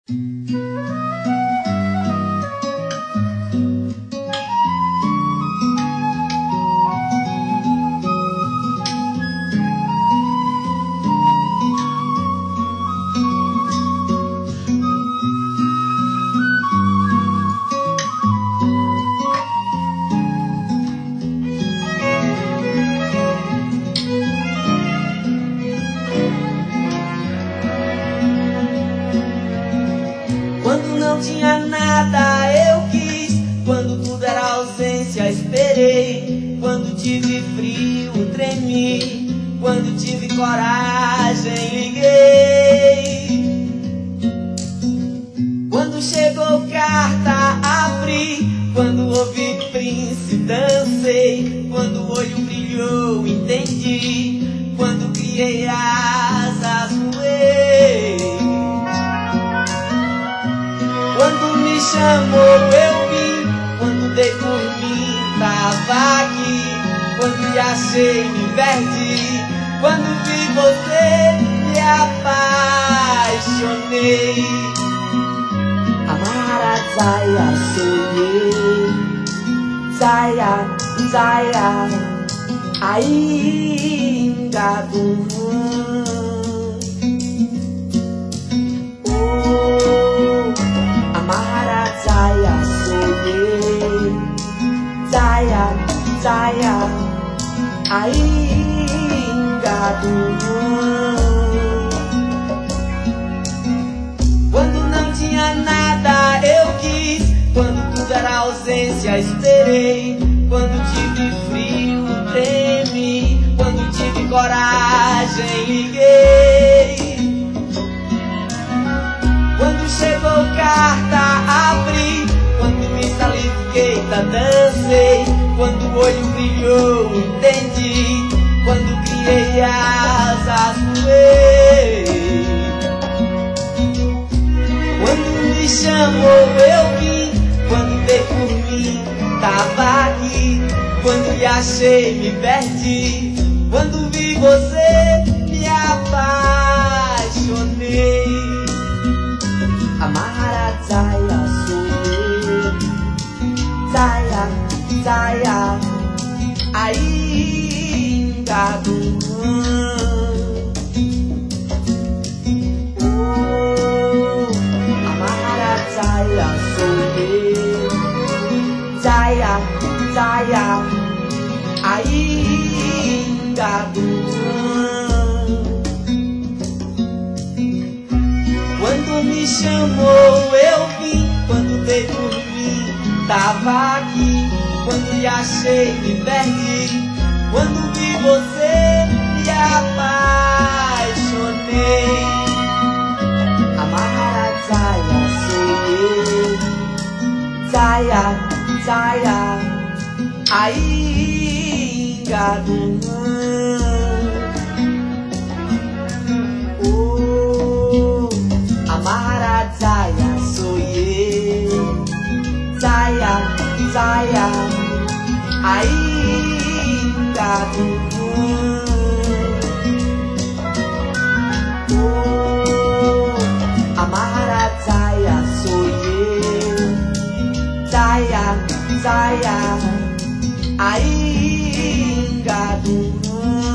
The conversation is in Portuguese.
Quando não tinha nada eu quis, quando tudo era ausência esperei, quando tive frio tremi, quando tive coragem liguei, quando chegou carta abri, quando ouvi Prince dancei, quando o olho brilhou entendi, quando criei asas voei. Quando me chamou eu vim, quando dei por mim tava aqui, quando me achei me perdi, quando vi você me apaixonei. Amara Zaya sonhei, Zaya, Zaya, ainda do Zaya sonhei, Zaya, Zaya, ainda do quando não tinha nada eu quis, quando tudo era ausência esperei, quando tive frio tremi, quando tive coragem liguei, quando chegou carta abri, quando me salifiquei dancei, quando o olho brilhou entendi, quando criei asas voei. Quando me chamou eu vim, quando dei por mim tava aqui, quando me achei me perdi, quando vi você me apaixonei. Amara Zaya sonhei, Zaya, Zaya, ainda do Amara Zaya sonhei, Zaya, Zaya, ainda do quando me chamou eu vim, quando dei por mim tava aqui, quando me achei me perdi, quando vi você me apaixonei. Amara Zaya sonhei, Zaya, Zaya, ainda do Amara Zaya sonhei, Zaya, Zaya, ainda do Amara Zaya sonhei, Zaya, Zaya, ainda do